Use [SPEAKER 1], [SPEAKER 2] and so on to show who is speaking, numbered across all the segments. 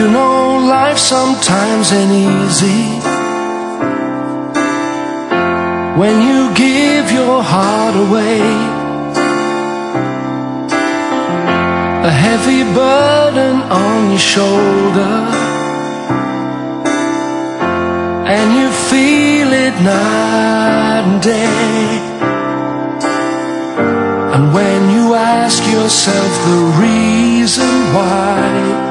[SPEAKER 1] You know life sometimes ain't easy when you give your heart away. A heavy burden on your shoulder, and you feel it night and day. And when you ask yourself the reason why,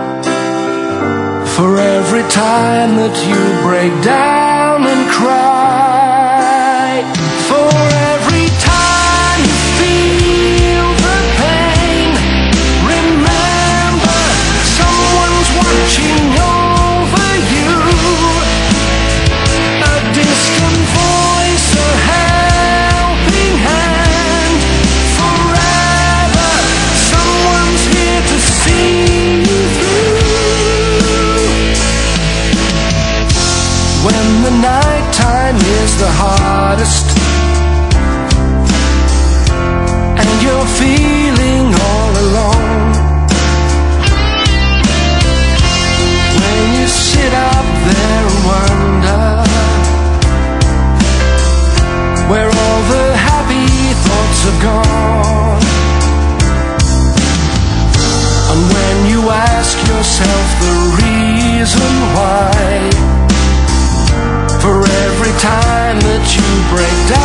[SPEAKER 1] for every time that you break down and cry, for every time you feel the pain, remember someone's watching over you. A distant voice, a helping hand. Forever someone's here to see you through. When the night time is the hardest and you're feeling all alone, when you sit up there and wonder where all the happy thoughts have gone, and when you ask yourself the reason why, for every time that you break down